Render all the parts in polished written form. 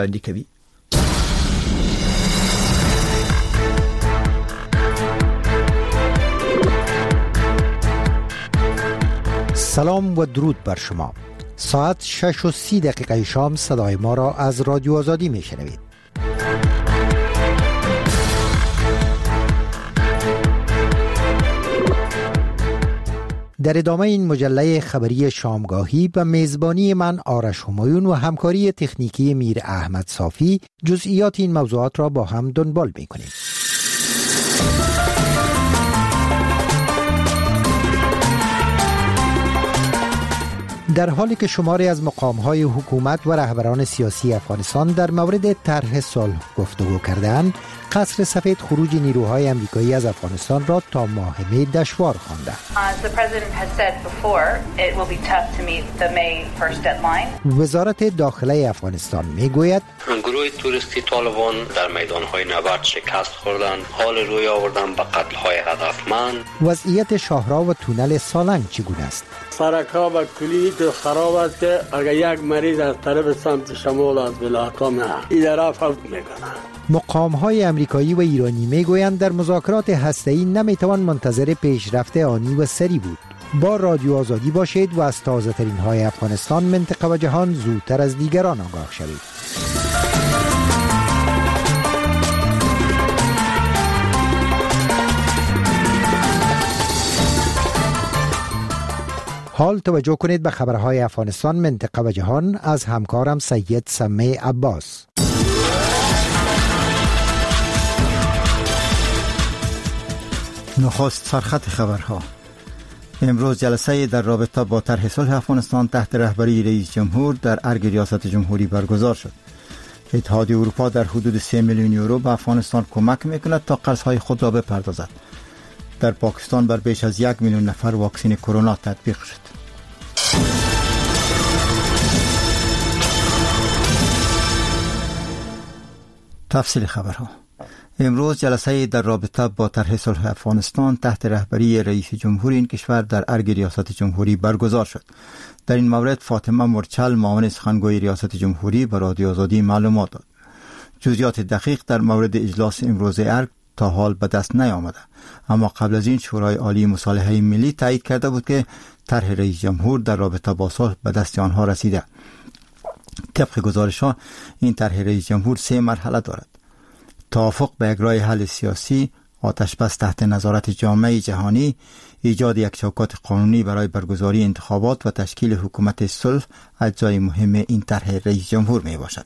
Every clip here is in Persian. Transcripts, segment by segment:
کوي. سلام و درود بر شما. ساعت 6:30 شام صدای ما را از رادیو آزادی میشنوید. در ادامه این مجله خبری شامگاهی به میزبانی من آرش همایون و همکاری تکنیکی میر احمد صافی جزئیات این موضوعات را با هم دنبال می‌کنیم. در حالی که شماری از مقام‌های حکومت و رهبران سیاسی افغانستان در مورد طرح صلح گفتگو کردند، قصر سفید خروج نیروهای آمریکایی از افغانستان را تا ماه می دشوار خوانده. وزارت داخله افغانستان میگوید گروه توریستی طالبان در میدان‌های نبرد شکست خوردند، حال روی آوردن به قتل‌های هدفمند. وضعیت شاهراه و تونل سالنگ چگونه است؟ سرک‌ها و کلی تو خراب است که اگر یک مریض از طرف سمت شمال از بلاکام این طرف فوت میکنه. مقام‌های آمریکایی و ایرانی میگویند در مذاکرات هسته‌ای نمیتوان منتظر پیشرفت آنی و سریع بود. با رادیو آزادی باشید و از تازه‌ترین های افغانستان، منطقه و جهان زودتر از دیگران آگاه شوید. حال توجه کنید به خبرهای افغانستان، منطقه و جهان از همکارم سید سمی عباس. نخست سرخط خبرها. امروز جلسه در رابطه با طرح صلح افغانستان تحت رهبری رئیس جمهور در ارگ ریاست جمهوری برگزار شد. اتحادیه اروپا در حدود 3 میلیون یورو به افغانستان کمک میکند تا قرضهای خود را بپردازد. در پاکستان بر بیش از 1 میلیون نفر واکسن کرونا تطبیق شد. تفصیل خبرها. امروز جلسه در رابطه با طرح صلح افغانستان تحت رهبری رئیس جمهور این کشور در ارگ ریاست جمهوری برگزار شد. در این مورد فاطمه مرچل، معاون سخنگوی ریاست جمهوری، به رادیو آزادی معلومات داد. جزئیات دقیق در مورد اجلاس امروز ارگ تا حال به دست نیامده، اما قبل از این شورای عالی مصالحه ملی تایید کرده بود که طرح رئیس جمهور در رابطه با صلح به دست آنها رسیده. طبق گزارش‌ها این طرح رئیس جمهور 3 مرحله دارد: توافق به یک راه حل سیاسی، آتش‌بس تحت نظارت جامعه جهانی، ایجاد یک چوکات قانونی برای برگزاری انتخابات و تشکیل حکومت صلح اجزای مهم این طرح رئیس جمهور می باشد.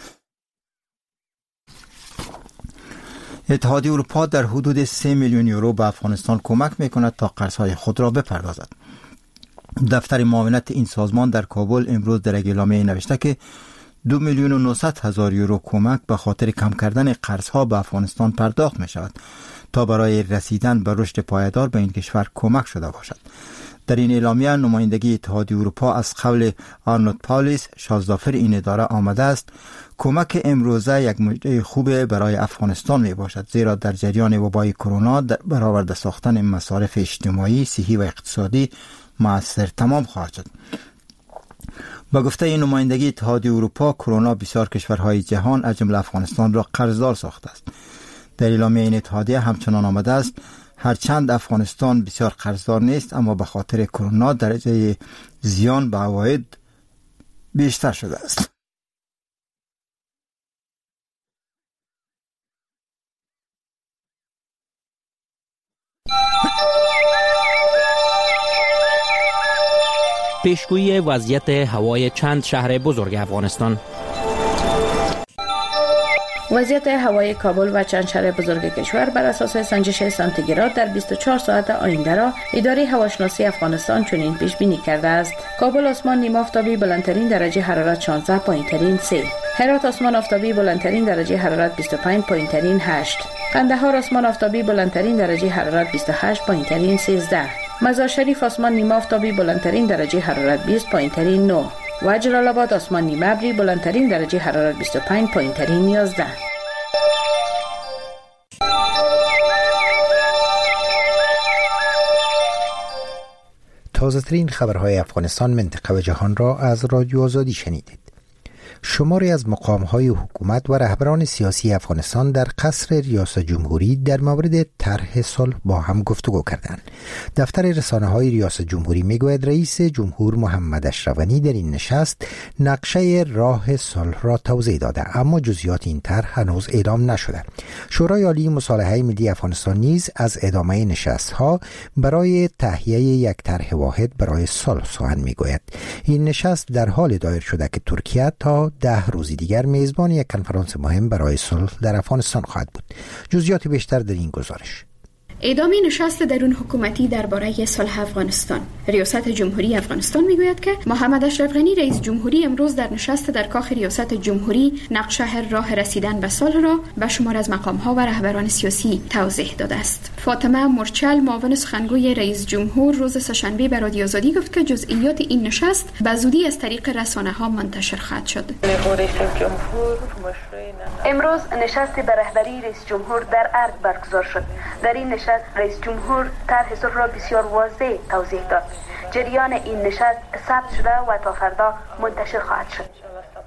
اتحادیه اروپا در حدود 3 میلیون یورو به افغانستان کمک میکند تا قرضهای خود را بپردازد. دفتر معاونت این سازمان در کابل امروز در اعلامیه نوشته که 2,900,000 یورو کمک به خاطر کم کردن قرضها به افغانستان پرداخت می شود تا برای رسیدن به رشد پایدار به این کشور کمک شده باشد. در این اعلامیه نمایندگی اتحادیه اروپا از قول آرنولد پاولیس، شازدافر این اداره، آمده است کمک امروزه یک مژده خوب برای افغانستان می باشد، زیرا در جریان وبای کرونا در برآورده ساختن مصارف اجتماعی، صحی و اقتصادی مؤثر تمام خواهد شد. با گفته این نمایندگی اتحادیه اروپا، کرونا بسیار کشورهای جهان از جمله افغانستان را قرضدار ساخته است. در اعلامیه این اتحادیه همچنان آمده است هرچند افغانستان بسیار قرضدار نیست، اما به خاطر کرونا درجه زیان به عواید بیشتر شده است. پیشگویی وضعیت هوای چند شهر بزرگ افغانستان. وضعیت هوای کابل و چند شهر بزرگ کشور بر اساس سنجش سانتیگراد در 24 ساعت آینده را اداره هواشناسی افغانستان چنین پیش بینی کرده است: کابل آسمان نیمه آفتابی، بلندترین درجه حرارت 16، پایینترین 3. هرات آسمان آفتابی، بلندترین درجه حرارت 25، پایینترین 8. قندهار آسمان آفتابی، بلندترین درجه حرارت 28، پایینترین 13. مزار شریف آسمان نیمه آفتابی، بلندترین درجه حرارت 20، پایینترین 9. و جلال آباد آسمان نیمه ابری، بلندترین درجه حرارت 25، پایینترین 11. تازه‌ترین خبرهای افغانستان، منطقه و جهان را از رادیو آزادی شنیدید. شماری از مقام‌های حکومت و رهبران سیاسی افغانستان در قصر ریاست جمهوری در مورد طرح صلح با هم گفتگو کردند. دفتر رسانه‌های ریاست جمهوری میگوید رئیس جمهور محمد اشرف غنی در این نشست نقشه راه صلح را توضیح داده، اما جزئیات این طرح هنوز اعلام نشده. شورای عالی مصالحه ملی افغانستان نیز از ادامه نشست‌ها برای تهیه یک طرح واحد برای صلح سخن میگوید. این نشست در حال دایر شده که ترکیه تا 10 روز دیگر میزبان یک کنفرانس مهم برای صلح در افغانستان خواهد بود. جزئیات بیشتر در این گزارش. ادامه نشست درون حکومتی درباره صلح افغانستان. ریاست جمهوری افغانستان میگوید که محمد اشرف غنی رئیس جمهوری امروز در نشست در کاخ ریاست جمهوری نقشه راه رسیدن به صلح را به شمار از مقام‌ها و رهبران سیاسی توضیح داده است. فاطمه مرچل معاون سخنگوی رئیس جمهور روز سه‌شنبه به رادیو آزادی گفت که جزئیات این نشست به زودی از طریق رسانه‌ها منتشر خواهد شد. امروز نشست به رهبری رئیس جمهور در ارگ برگزار شد. در این نشست رئیس جمهور طرح صلح را بسیار واضح توضیح داد. جریان این نشست ثبت شده و تا فردا منتشر خواهد شد.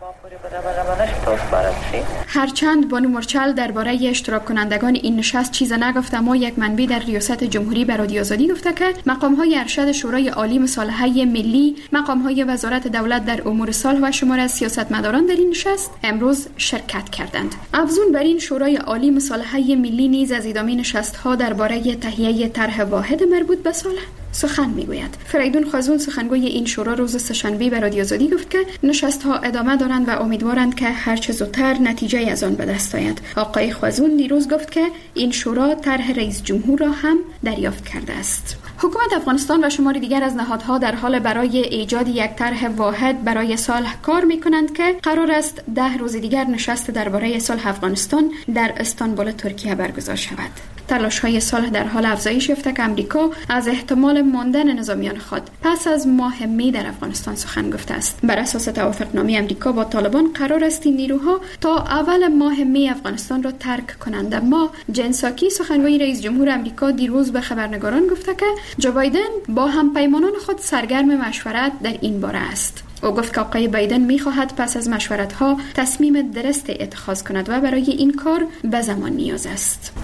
هرچند بانو مرچل درباره اشتراک کنندگان این نشست چیز نگفت، اما یک منبع در ریاست جمهوری به رادیو آزادی گفته که مقام‌های ارشد شورای عالی مصالحه ملی، مقام‌های وزارت دولت در امور صلح و شمار از سیاستمداران در این نشست امروز شرکت کردند. افزون بر این، شورای عالی مصالحه ملی نیز از ادامه نشست‌ها درباره تهیه طرح واحد مربوط به صلح سخن میگوید. فریدون خازون سخنگوی این شورا روز سه‌شنبه به رادیو آزادی گفت که نشست‌ها ادامه دارند و امیدوارند که هر چه زودتر نتیجه از آن به دست آید. آقای خازون دیروز گفت که این شورا طرح رئیس جمهور را هم دریافت کرده است. حکومت افغانستان و شماری دیگر از نهادها در حال برای ایجاد یک طرح واحد برای صلح کار می‌کنند که قرار است 10 روز دیگر نشست درباره صلح افغانستان در استانبول ترکیه برگزار شود. تلاش‌های صلح در حال افزایش یافته که امریکا از احتمال ماندن نظامیان خود پس از ماه می در افغانستان سخن گفته است. بر اساس توافقنامه امریکا با طالبان قرار است این نیروها تا اول ماه می افغانستان را ترک کنند. اما جن ساکی سخنگوی رئیس جمهور امریکا دیروز به خبرنگاران گفته که جو بایدن با همپیمانان خود سرگرم مشورت در این باره است. او گفت که آقای بایدن می‌خواهد پس از مشورت‌ها تصمیم درست اتخاذ کند و برای این کار به زمان نیاز است.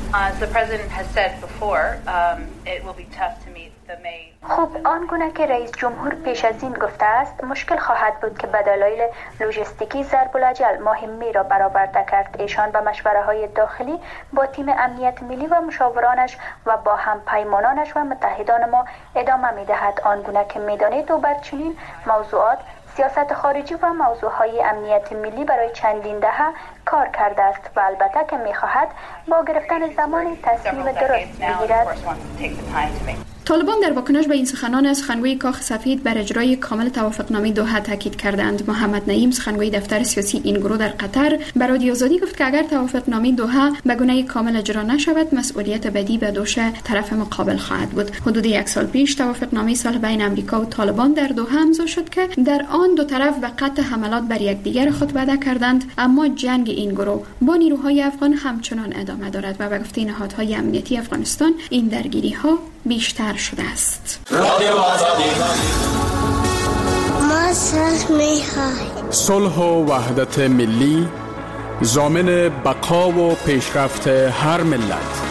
خب آنگونه که رئیس جمهور پیش از این گفته است، مشکل خواهد بود که به دلایل لوجستیکی ضرب الاجل ماه می را برآورده کرد. ایشان به مشوره‌های داخلی با تیم امنیت ملی و مشاورانش و با همپیمانانش و متحدان ما ادامه می‌دهد. آنگونه که می‌دانید او بر چنین موضوعات سیاست خارجی و موضوعهای امنیت ملی برای چندین دهه کار کرده است و البته که می‌خواهد با گرفتن زمانی تصمیم درست بگیرد. طالبان در واکنش به این سخنان سخنگوی کاخ سفید بر اجرای کامل توافقنامه دوحه تاکید کردند. محمد نعیم سخنگوی دفتر سیاسی این گروه در قطر به رادیو آزادی گفت که اگر توافقنامه دوحه به گونه کامل اجرا نشود، مسئولیت بدی به دوش طرف مقابل خواهد بود. حدود 1 سال پیش توافقنامه صلح بین امریکا و طالبان در دوحه امضا شد که در آن دو طرف به قطع حملات بر یکدیگر خود وعده کردند، اما جنگ این گروه با نیروهای افغان همچنان ادامه دارد و به گفته نهادهای امنیتی افغانستان این درگیری‌ها بیشتر شده است. ما صلح می‌خواهیم. صلح و وحدت ملی ضامن بقا و پیشرفت هر ملت.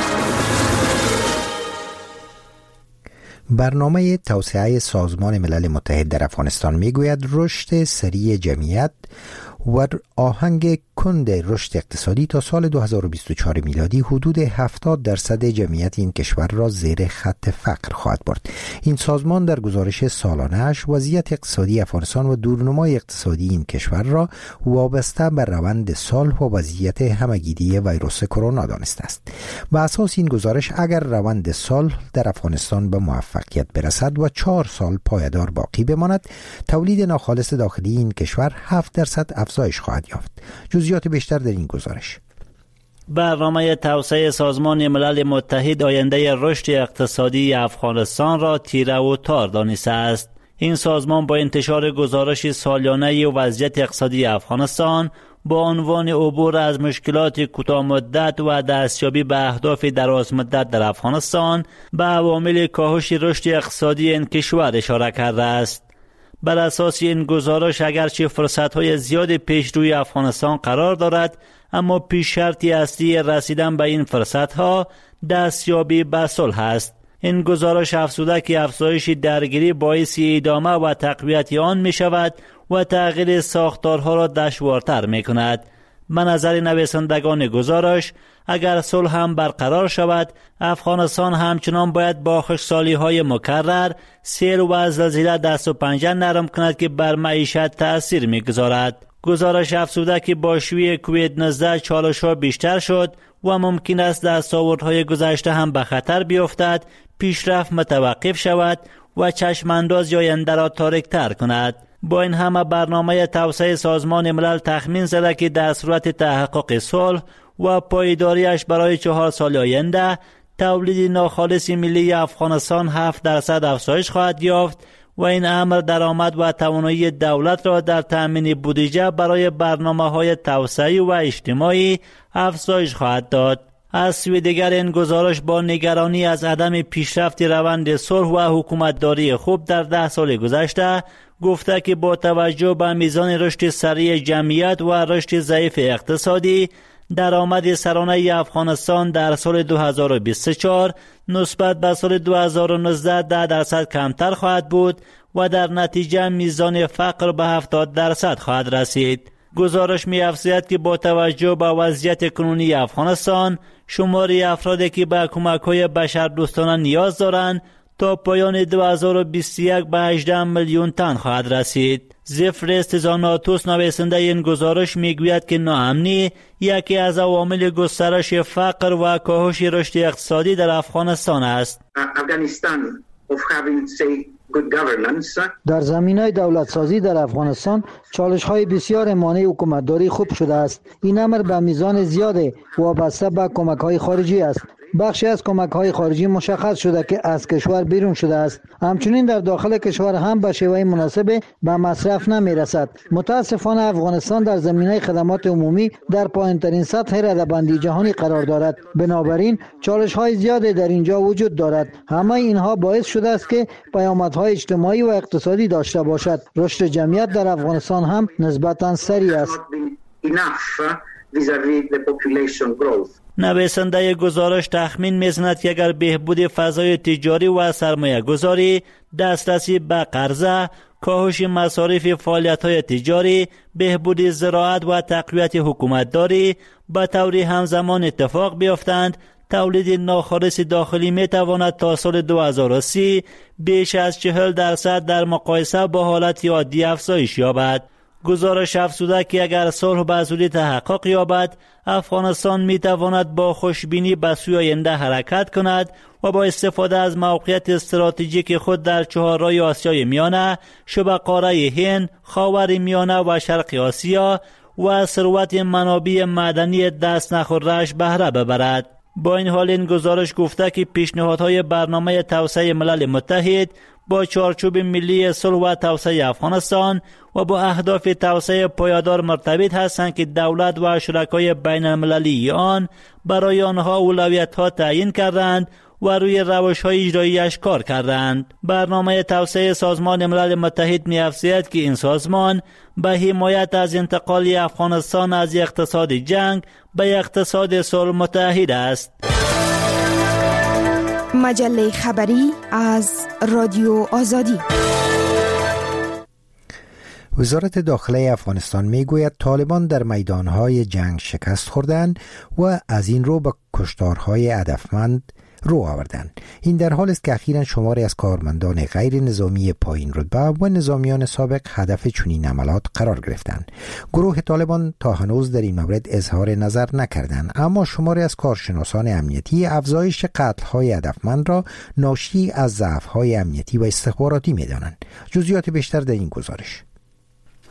برنامه توسعه سازمان ملل متحد در افغانستان میگوید رشد سریع جمعیت و آهنگ کند رشد اقتصادی تا سال 2024 میلادی حدود 70% جمعیت این کشور را زیر خط فقر خواهد برد. این سازمان در گزارش سالانه‌اش وضعیت اقتصادی افغانستان و دورنمای اقتصادی این کشور را وابسته به روند صلح و وضعیت همگیری ویروس کرونا دانسته است. به اساس این گزارش اگر روند صلح در افغانستان به موفقیت برسد و 4 سال پایدار باقی بماند، تولید ناخالص داخلی این کشور 7% افزایش خواهد یافت. جزئیات بیشتر در این گزارش. برنامه توسعه سازمان ملل متحد آینده رشد اقتصادی افغانستان را تیره و تار دانسته است. این سازمان با انتشار گزارش سالیانه وضعیت اقتصادی افغانستان با عنوان عبور از مشکلات کوتاه مدت و دستیابی به اهداف دراز مدت در افغانستان به عوامل کاهش رشد اقتصادی این کشور اشاره کرده است. بر اساس این گزارش اگرچه فرصت‌های زیاد پیش روی افغانستان قرار دارد، اما پیش شرطی اصلی رسیدن به این فرصت‌ها دستیابی به صلح است. این گزارش افزوده که افزایش درگیری باعث ادامه و تقویت آن می شود و تغییر ساختارها را دشوارتر می کند. به نظر نویسندگان گزارش، اگر صلح هم برقرار شود، افغانستان همچنان باید با خشکسالی‌های مکرر، سیل و زلزله دست و پنجه نرم کند که بر معیشت تأثیر می‌گذارد. گزارش افزوده که با شیوع کووید 19 چالش‌ها بیشتر شد و ممکن است دستاوردهای گذشته هم به خطر بیفتد، پیشرفت متوقف شود و چشمانداز آینده را تاریک‌تر کند. با این همه برنامه توسعه سازمان ملل تخمین زده که در صورت تحقق صلح و پایداریش برای 4 سال آینده تولید ناخالص ملی افغانستان 7% افزایش خواهد یافت و این امر درآمد و توانایی دولت را در تأمین بودجه برای برنامه‌های توسعه‌ای و اجتماعی افزایش خواهد داد. از سوی دیگر این گزارش با نگرانی از عدم پیشرفت روند صلح و حکومتداری خوب در 10 سال گذشته گفته که با توجه به میزان رشد سریع جمعیت و رشد ضعیف اقتصادی، درآمد سرانه افغانستان در سال 2024 نسبت به سال 2019 10% کمتر خواهد بود و در نتیجه میزان فقر به 70% خواهد رسید. گزارش می‌افزاید که با توجه به وضعیت کنونی افغانستان، شمار افرادی که به کمک‌های بشردوستانه نیاز دارند تا پایان 2021 به 18 میلیون تن خواهد رسید. زفرست زاناتوس نویسنده این گزارش میگوید که ناامنی یکی از عوامل گسترش فقر و کاهش رشد اقتصادی در افغانستان است. در زمینه دولت سازی در افغانستان چالش‌های بسیار مانع حکومتداری خوب شده است. این امر به میزان زیاد وابسته به کمک‌های خارجی است. بخشی از کمک‌های خارجی مشخص شده که از کشور بیرون شده است. همچنین در داخل کشور هم به شیوه مناسب به مصرف نمی‌رسد. متاسفانه افغانستان در زمینه خدمات عمومی در پایین‌ترین سطح رده‌بندی جهانی قرار دارد. بنابراین چالش‌های زیادی در اینجا وجود دارد. همه اینها باعث شده است که پیامدهای اجتماعی و اقتصادی داشته باشد. رشد جمعیت در افغانستان هم نسبتاً سریع است. نویسنده گزارش تخمین می‌زند که اگر بهبود فضای تجاری و سرمایه گذاری، دسترسی به قرضه، کاهش مصارف فعالیت‌های تجاری، بهبود زراعت و تقویت حکومتداری به طور همزمان اتفاق بیفتند، تولید ناخالص داخلی می‌تواند تا سال 2030 بیش از 40% در مقایسه با حالت عادی افزایش یابد. گزارش افزوده که اگر صلح به زودی تحقق یابد، افغانستان می‌تواند با خوشبینی به سوی آینده حرکت کند و با استفاده از موقعیت استراتژیک خود در چهارراه آسیای میانه، شبه قاره هند، خاور میانه و شرق آسیا و ثروت منابع معدنی دست نخورده‌اش بهره ببرد. با این حال این گزارش گفته که پیشنهادهای برنامه توسعه ملل متحد با چارچوب ملی صلح و توسعه افغانستان و با اهداف توسعه پایدار مرتبط هستند که دولت و شرکای بین المللی آن برای آنها اولویت‌ها تعیین کردند و روی روش‌های اجرایی‌اش کار کردند. برنامه توسعه سازمان ملل متحد می‌افزاید که این سازمان به حمایت از انتقال افغانستان از اقتصاد جنگ به اقتصاد صلح متحد است. مجله خبری از رادیو آزادی. وزارت داخله افغانستان میگوید طالبان در میدانهای جنگ شکست خوردند و از این رو به کشتارهای هدفمند رو آوردند. این در حال است که اخیراً شماری از کارمندان غیر نظامی پایین رتبه و نظامیان سابق هدف چنین عملیات قرار گرفتند. گروه طالبان تا هنوز در این مورد اظهار نظر نکردند، اما شماری از کارشناسان امنیتی افزایش قتل‌های هدفمند را ناشی از ضعف‌های امنیتی و استخباراتی می‌دانند. جزئیات بیشتر در این گزارش.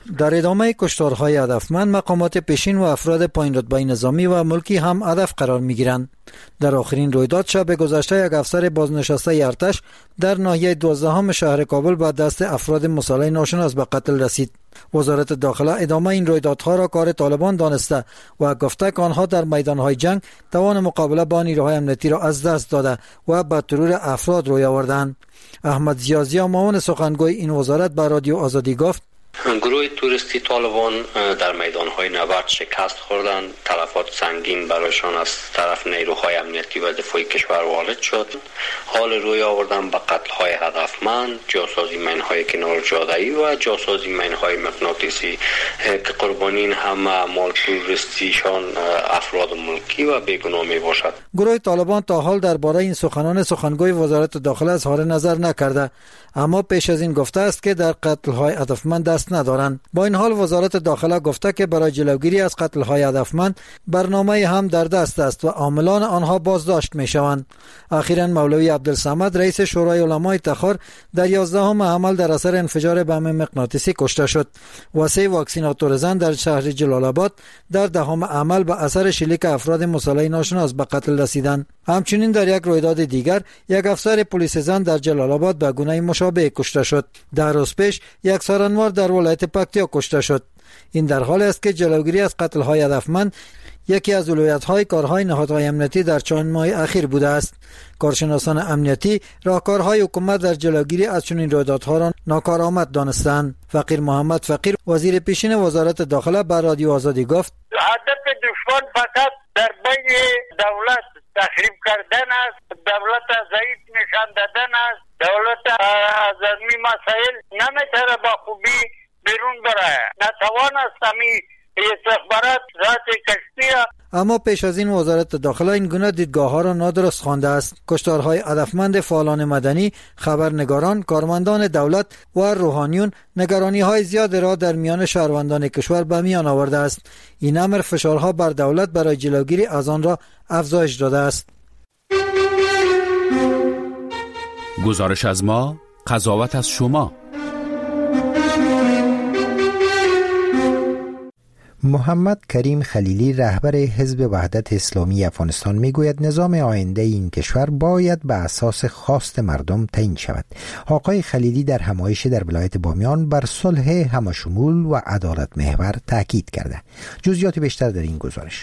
در ادامه کشتارهای هدفمند مقامات پیشین و افراد پایین رتبه نظامی و ملکی هم هدف قرار میگیرند. در آخرین رویداد شب گذشته یک افسر بازنشسته ارتش در ناحیه 12 شهر کابل به دست افراد مسلح ناشناس به قتل رسید. وزارت داخله ادامه این رویدادها را کار طالبان دانسته و گفته که آنها در میدانهای جنگ توان مقابله با نیروهای امنیتی را از دست داده و به ترور افراد روی آوردند. احمد زیازی معاون سخنگوی این وزارت به رادیو آزادی گفت گروه توریستی طالبان در میدانهای نبرد شکست خوردند. تلفات سنگین برایشان از طرف نیروهای امنیتی و دفاعی کشور وارد شد. حال روی آوردن به قتل‌های هدفمند، جاسازی مین‌های کنار جاده‌ای و جاسازی مین‌های مغناطیسی که قربانیان هم اعمال توریستیشان افراد ملکی و بیگناه میباشد. گروه طالبان تا حال درباره این سخنان سخنگوی وزارت داخله اظهار نظر نکرده، اما پیش از این گفته است که در قتل‌های هدفمند دست ندارند. با این حال وزارت داخله گفته که برای جلوگیری از قتل‌های هدفمند برنامه هم در دست است و عاملان آنها بازداشت می‌شوند. اخیراً مولوی عبدالصمد رئیس شورای علمای تخار در 11 حمل در اثر انفجار بم مغناطیسی کشته شد و 3 واکسیناتور زن در شهر جلال آباد در 10 حمل به اثر شلیک افراد مسلح ناشناس به قتل رسیدند. همچنین در یک رویداد دیگر یک افسر پلیس زن در جلال آباد به گونه مشابه کشته شد. در روز پیش یک سارنوار در ولایت پکتیا کشته شد. این در حالی است که جلوگیری از قتل‌های هدفمند یکی از اولویت‌های کارهای نهادهای امنیتی در چند ماه اخیر بوده است. کارشناسان امنیتی راهکارهای حکومت در جلوگیری از چنین رویدادها را ناکارآمد دانستند. فقیر محمد فقیر وزیر پیشین وزارت داخله به رادیو آزادی گفت هدف دشمن فقط در بین دولت تخریب کردن است، دولت ضعیف نشان دادن است. دولت از این مسائل نمیتونه با خوبی بیرون بره، نتوان است همی استخبارات ذات کشتی. اما پیش از این وزارت داخله این گونه دیدگاه ها را نادرست خوانده است. کشتارهای هدفمند فعالان مدنی، خبرنگاران، کارمندان دولت و روحانیون نگرانی های زیاد را در میان شهروندان کشور به میان آورده است. این امر فشارها بر دولت برای جلوگیری از آن را افزایش داده است. گزارش از ما، قضاوت از شما. محمد کریم خلیلی رهبر حزب وحدت اسلامی افغانستان میگوید نظام آینده این کشور باید به اساس خواست مردم تعیین شود. آقای خلیلی در همایش در ولایت بامیان بر صلح همشمول و عدالت محور تاکید کرده. جزئیات بیشتر در این گزارش.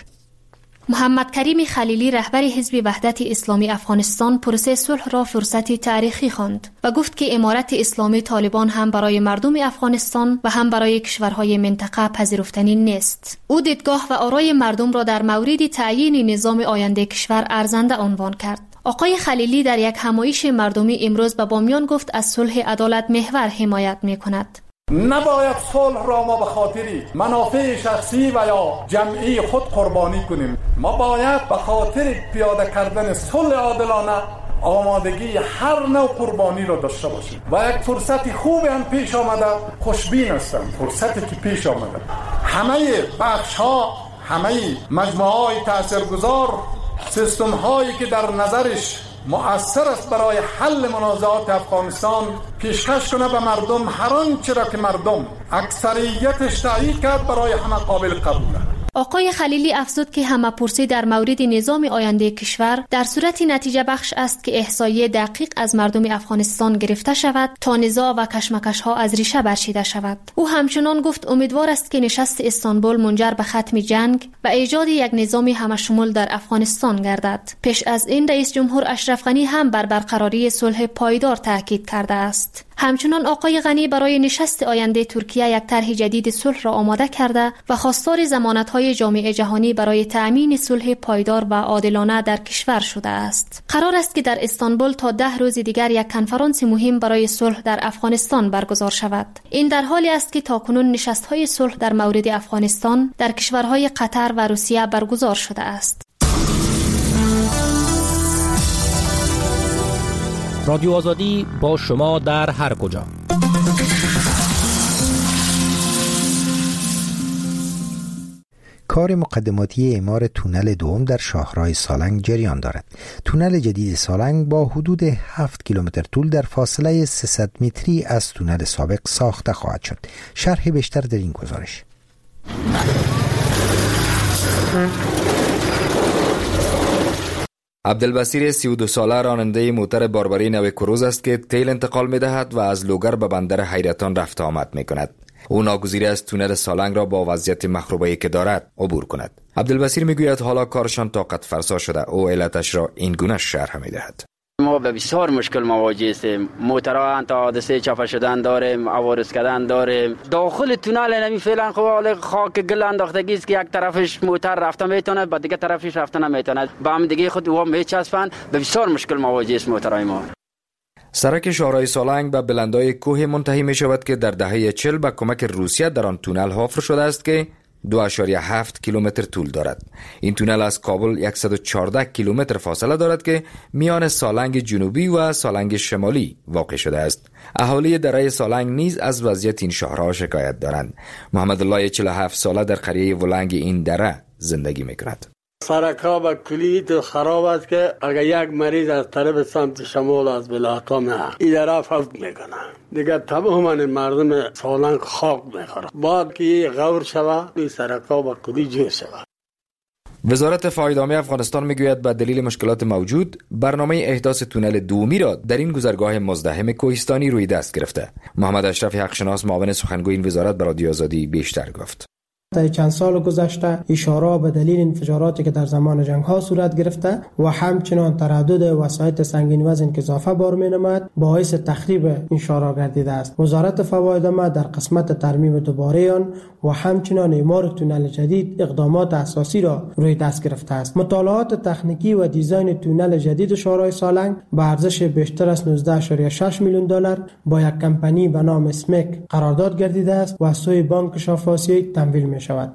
محمد کریم خلیلی رهبر حزب وحدت اسلامی افغانستان پروسه صلح را فرصتی تاریخی خواند و گفت که امارت اسلامی طالبان هم برای مردم افغانستان و هم برای کشورهای منطقه پذیرفتنی نیست. او دیدگاه و آرای مردم را در مورد تعیین نظام آینده کشور ارزنده عنوان کرد. آقای خلیلی در یک همایش مردمی امروز به بامیان گفت از صلح عدالت محور حمایت می‌کند. نباید صلح را ما به خاطر منافع شخصی و یا جمعی خود قربانی کنیم. ما باید به خاطر پیاده کردن صلح عادلانه آمادگی هر نوع قربانی را داشته باشیم و یک فرصت خوب هم پیش آمده. خوشبین هستم فرصتی که پیش آمده. همه بخش ها، همه مجموعه های تاثیرگذار، سیستم هایی که در نظرش مؤثر است برای حل منازعات افغانستان پیشکش کنه به مردم هر آنچه را که مردم اکثریتش تایید کرد برای همه قابل قبوله. آقای خلیلی افزود که همه پرسی در مورد نظام آینده کشور در صورت نتیجه بخش است که احصایه دقیق از مردم افغانستان گرفته شود تا نزاع و کشمکش ها از ریشه برچیده شود. او همچنان گفت امیدوار است که نشست استانبول منجر به ختم جنگ و ایجاد یک نظام همشمول در افغانستان گردد. پیش از این رئیس جمهور اشرف غنی هم بر برقراری صلح پایدار تاکید کرده است. همچنان آقای غنی برای نشست آینده ترکیه یک طرح جدید صلح را آماده کرده و خواستار ضمانت‌های جامعه جهانی برای تأمین صلح پایدار و عادلانه در کشور شده است. قرار است که در استانبول تا 10 روز دیگر یک کنفرانس مهم برای صلح در افغانستان برگزار شود. این در حالی است که تاکنون نشست‌های صلح در مورد افغانستان در کشورهای قطر و روسیه برگزار شده است. رادیو آزادی با شما در هر کجا. کار مقدماتی اعمار تونل دوم در شاهراه سالنگ جریان دارد. تونل جدید سالنگ با حدود 7 کیلومتر طول در فاصله 300 متری از تونل سابق ساخته خواهد شد. شرح بیشتر در این گزارش. عبدالبصیر 32 ساله راننده موتر باربری نو کروز است که تیل انتقال می دهد و از لوگر به بندر حیرتان رفت آمد می کند. او ناگزیر است تونل سالنگ را با وضعیت مخروبه‌ای که دارد عبور کند. عبدالبصیر می گوید حالا کارشان طاقت فرسا شده. او علتش را این گونه شرح می دهد. ما به بسیار مشکل مواجه هستیم. موترها تا حادثه چپه شدن داریم، عوارض کردن داریم. داخل تونل نمی فعلا خاک گل انداختگی است که یک طرفش موتر رفته میتونه، با دیگه طرفش رفته نمیتونه. با هم دیگه خود و میچسبن. به بسیار مشکل مواجه است موترهای ما. سرک شاهراه سالنگ به بلندای کوه منتهی می شود که در دهه 40 به کمک روسیه در آن تونل حفر شده است که 2.7 کیلومتر طول دارد. این تونل از کابل 114 کیلومتر فاصله دارد که میان سالنگ جنوبی و سالنگ شمالی واقع شده است. اهالی دره سالنگ نیز از وضعیت این شهرها شکایت دارند. محمد الله 47 ساله در قریه ولنگ این دره زندگی میکند. سرک‌ها به کلی خراب است که اگر یک مریض از طرف سمت شمال از بلاکا میاد این طرف فوت میکنه، دیگه تماما مردم سالنگ خاک میخوره. بعد که غور شوه این سرک‌ها به کلی جور شوه. وزارت فایدامی افغانستان میگوید به دلیل مشکلات موجود برنامه احداث تونل دومی را در این گذرگاه مزدحم کوهستانی روی دست گرفته. محمد اشرف حقشناس معاون سخنگوی این وزارت به رادیو آزادی بیشتر گفت. در چند سال گذشته اشاره به دلیل انفجاراتی که در زمان جنگ ها صورت گرفته و همچنان تردد وسایط سنگین وزن که اضافه بار می نماید باعث تخریب این شهرها گردیده است. وزارت فوایدامه در قسمت ترمیم دوباره آن و همچنان اعمار تونل جدید اقدامات اساسی را روی دست گرفته است. مطالعات تکنیکی و دیزاین تونل جدید شاهراه سالنگ به ارزش بیشتر از 19.6 میلیون دلار با یک کمپانی به نام اسمک قرارداد گردیده است و از سوی بانک شرق آسیایی تمویل می شود.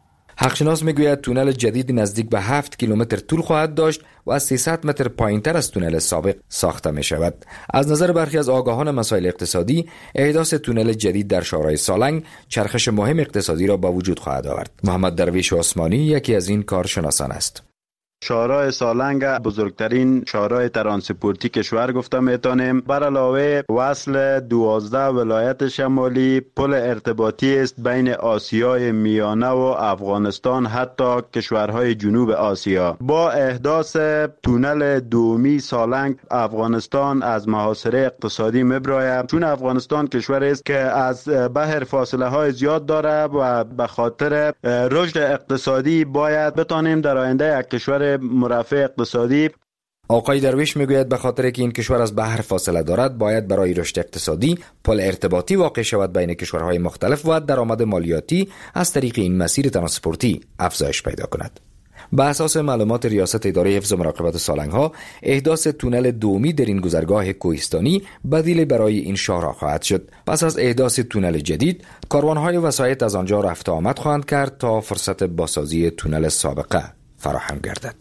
حقشناس میگوید تونل جدید نزدیک به 7 کیلومتر طول خواهد داشت و از 300 متر پایینتر از تونل سابق ساخته می شود. از نظر برخی از آگاهان مسائل اقتصادی، احداث تونل جدید در شاهراه سالنگ چرخش مهم اقتصادی را به وجود خواهد آورد. محمد درویش عثمانی یکی از این کارشناسان است. شاهراه سالنگ بزرگترین شاهراه ترانسپورتی کشور گفته میتونیم. بر علاوه وصل 12 ولایت شمالی، پل ارتباطی است بین آسیای میانه و افغانستان حتی کشورهای جنوب آسیا. با احداث تونل دومی سالنگ افغانستان از محاصره اقتصادی میبراید، چون افغانستان کشوری است که از بحر فاصله های زیاد داره و به خاطر رشد اقتصادی باید بتانیم در آینده یک کشور مرفه اقتصادی. آقای درویش میگوید به خاطر که این کشور از بحر فاصله دارد باید برای رشد اقتصادی پل ارتباطی واقع شود بین کشورهای مختلف و درآمد مالیاتی از طریق این مسیر ترانسپورتی افزایش پیدا کند. به اساس معلومات ریاست اداره حفظ و مراقبت سالنگ ها، احداث تونل دومی در این گذرگاه کوهستانی بدیل برای این شاهراه خواهد شد. پس از احداث تونل جدید، کاروانهای وسایط از آنجا رفت آمد خواهند کرد تا فرصت بازسازی تونل سابقه فراهم گردد.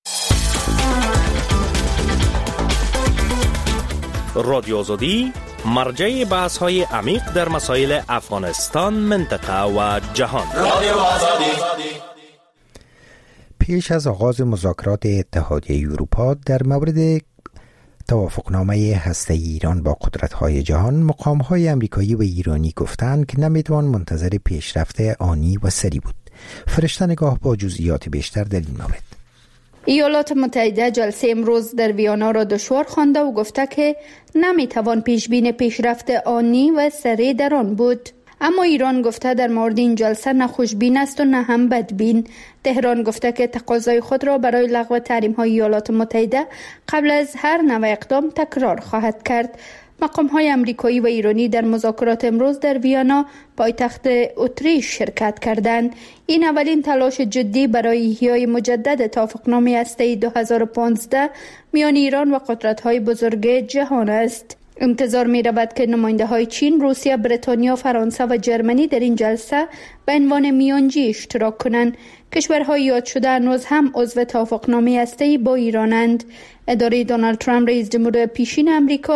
رادیو آزادی مرجع بحث های عمیق در مسائل افغانستان، منطقه و جهان. رادیو آزادی. پیش از آغاز مذاکرات اتحادیه اروپا در مورد توافقنامه هسته‌ای ایران با قدرت‌های جهان، مقام‌های آمریکایی و ایرانی گفتند که نمی‌توان منتظر پیشرفت آنی و سریع بود. فرشته نگاه با جزئیات بیشتر در این مورد. ایالات متحده جلسه امروز در ویانا را دشوار خوانده و گفته که نمی‌توان پیشبین پیشرفت آنی و سریع در آن بود. اما ایران گفته در مورد این جلسه نه خوشبین است و نه هم بدبین. تهران گفته که تقاضای خود را برای لغو تحریم‌های ایالات متحده قبل از هر نوع اقدام تکرار خواهد کرد. مقام‌های آمریکایی و ایرانی در مذاکرات امروز در ویانا پایتخت اتریش شرکت کردند. این اولین تلاش جدی برای احیای مجدد توافقنامه هسته‌ای 2015 میان ایران و قدرت‌های بزرگ جهان است. انتظار می رود که نماینده های چین، روسیه، بریتانیا، فرانسه و جرمنی در این جلسه به عنوان میانجی اشتراک کنند. کشورهای یاد شده هنوز هم عضو توافقنامه هسته‌ای با ایرانند. اداره دونالد ترامپ رئیس جمهور پیشین امریکا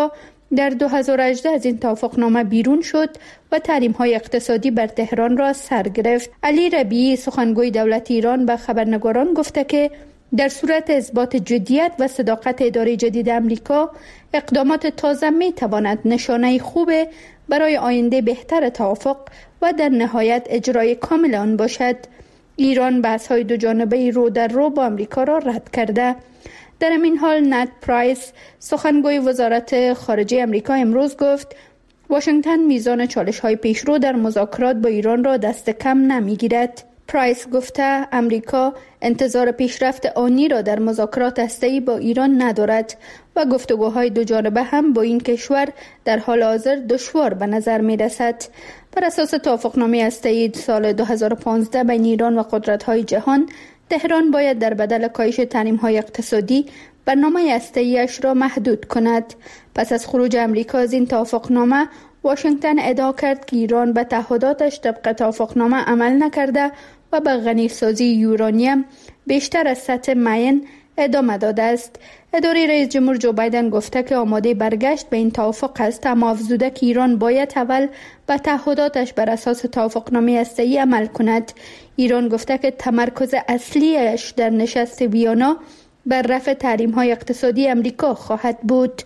در 2018 از این توافقنامه بیرون شد و تحریم‌های اقتصادی بر تهران را سر گرفت. علی ربیعی سخنگوی دولت ایران به خبرنگاران گفته که در صورت اثبات جدیت و صداقت اداره جدید امریکا، اقدامات تازه می تواند نشانه خوب برای آینده بهتر توافق و در نهایت اجرای کامل آن باشد. ایران بحث‌های دو جانبه رو در رو با امریکا را رد کرده. در این حال نت پرایس سخنگوی وزارت خارجه امریکا امروز گفت واشنگتن میزان چالش‌های پیشرو در مذاکرات با ایران را دست کم نمی‌گیرد. پرایس گفته امریکا انتظار پیشرفت آنی را در مذاکرات هسته‌ای با ایران ندارد و گفتگوهای دو جانبه هم با این کشور در حال حاضر دشوار به نظر می‌رسد. بر اساس توافقنامه هسته‌ای سال 2015 بین ایران و قدرت‌های جهان، تهران باید در بدل کاهش تحریم‌های اقتصادی برنامه هسته‌ای‌اش را محدود کند. پس از خروج امریکا از این توافقنامه، واشنگتن ادعا کرد که ایران به تعهداتش طبق توافقنامه عمل نکرده و به غنیسازی یورانیم بیشتر از سطح معین ادامه داده است. اداره رئیس جمهور جو بایدن گفته که آماده برگشت به این توافق است، اما افزوده که ایران باید اول به تعهداتش بر اساس توافقنامه هسته‌ای عمل کند. ایران گفته که تمرکز اصلیش در نشست ویانا بر رفع تحریم‌های اقتصادی امریکا خواهد بود.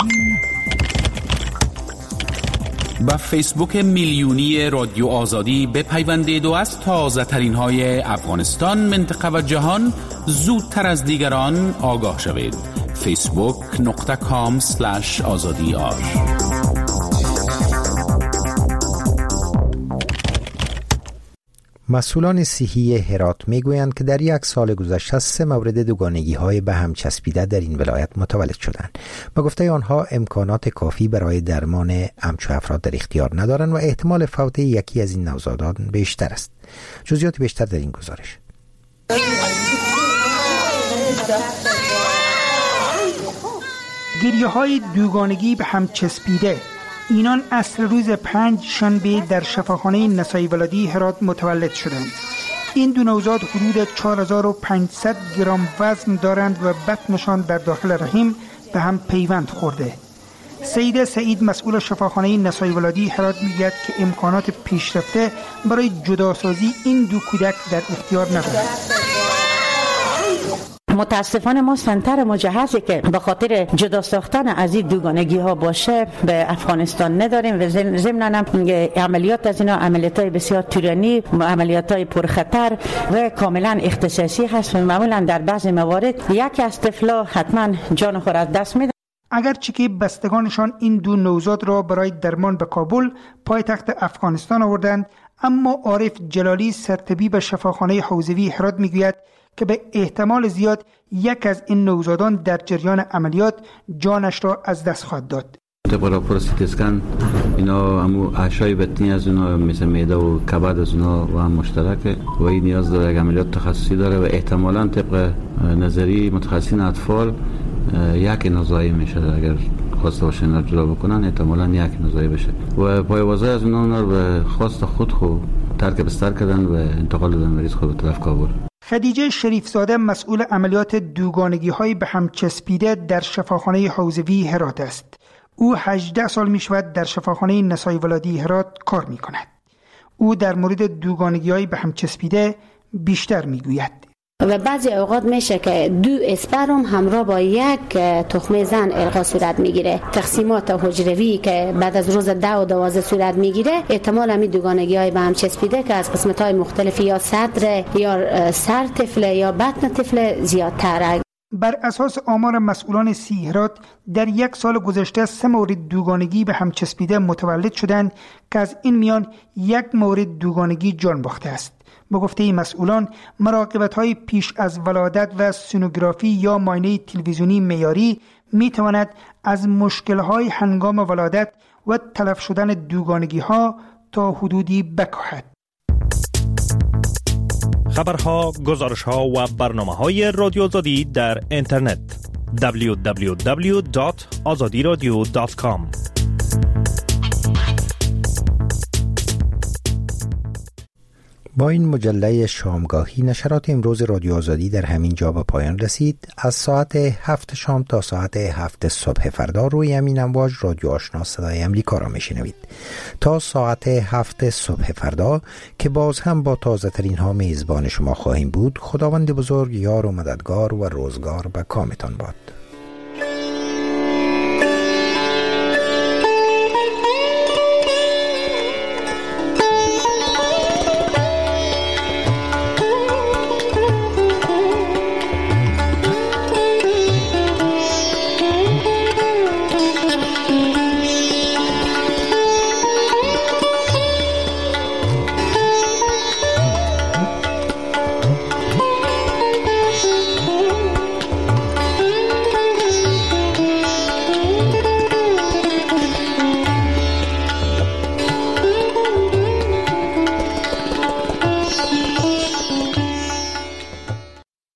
با فیسبوک میلیونی رادیو آزادی بپیوندید و از تازه ترین های افغانستان، منطقه و جهان زودتر از دیگران آگاه شوید. facebook.com/azadiar. مسئولان صحی هرات میگویند که در یک سال گذشته 3 مورد دوگانگی‌های به هم چسبیده در این ولایت متولد شدند. با گفته آنها امکانات کافی برای درمان همچو افراد در اختیار ندارند و احتمال فوت یکی از این نوزادان بیشتر است. جزئیات بیشتر در این گزارش. گریه‌های دوگانگی به هم چسبیده، اینان عصر روز 5 شنبه در شفاخانه نسایی ولادی هرات متولد شدند. این دو نوزاد حدود 4500 گرم وزن دارند و بطنشان در داخل رحم به هم پیوند خورده. سید سعید مسئول شفاخانه نسایی ولادی هرات میگوید که امکانات پیشرفته برای جداسازی این دو کودک در اختیار ندارند. متاسفانه ما سنتر مجهزی که به خاطر جدا ساختن از این دوگانگی ها باشه به افغانستان نداریم و ضمناً عملیات از اینا عملیات‌های بسیار طولانی، عملیات‌های پرخطر و کاملا اختصاصی هست و معمولاً در بعضی موارد یک از طفلا حتما جان خود از دست میده. اگرچه که بستگانشان این دو نوزاد را برای درمان به کابل پایتخت افغانستان آوردند، اما عارف جلالی سرطبیب شفاخانه حوزوی هرات میگوید که به احتمال زیاد یک از این نوزادان در جریان عملیات جانش را از دست خواهد داد. طبق راپور سی تی اسکن اینا همو اعشای بطنی از اونا مثل معده و کبد از اونا و هم مشترکه و این نیاز داره یک عملیات تخصصی داره و احتمالاً طبق نظری متخصصین اطفال یک نزاعی میشه. اگر خواسته باشه اینا جدا بکنن احتمالاً یک نزاعی بشه و پایوازه از اونا رو به خواست خود ترک بستر کردن و انتقال دادن مریض خود به طرف کابل. خدیجه شریفزاده مسئول عملیات دوگانگی‌های به هم چسبیده در شفاخانه حوزوی هرات است. او 18 سال می‌شود در شفاخانه نسایی ولادی هرات کار می‌کند. او در مورد دوگانگی‌های به هم چسبیده بیشتر می‌گوید. و بعضی اوقات میشه که 2 اسپرم همراه با یک تخمه زن القا صورت میگیره. تقسیمات حجروی که بعد از روز 10 و 12 صورت میگیره، احتمال همین دوگانگی‌های به هم چسبیده که از قسمت‌های مختلفی یا صدر یا سر طفل یا بطن طفل زیادتره. بر اساس آمار مسئولان صحی هرات در یک سال گذشته 3 مورد دوگانگی به هم چسبیده متولد شدند که از این میان 1 مورد دوگانگی جان باخته است. با گفته مسئولان، مراقبت‌های پیش از ولادت و سونوگرافی یا معاینه تلویزیونی معیاری می‌تواند از مشکل‌های هنگام ولادت و تلف شدن دوگانگی‌ها تا حدودی بکاهد. خبرها، گزارش‌ها و برنامه‌های رادیو آزادی در اینترنت www.azadiradio.com. با این مجله شامگاهی نشرات امروز رادیو آزادی در همین جا به پایان رسید. از ساعت 7 شام تا ساعت 7 صبح فردا روی همین امواج رادیو آشنا صدای امریکا را میشنوید. تا ساعت 7 صبح فردا که باز هم با تازه ترین ها میزبان شما خواهیم بود. خداوند بزرگ یار و مددگار و روزگار به کامتان باد.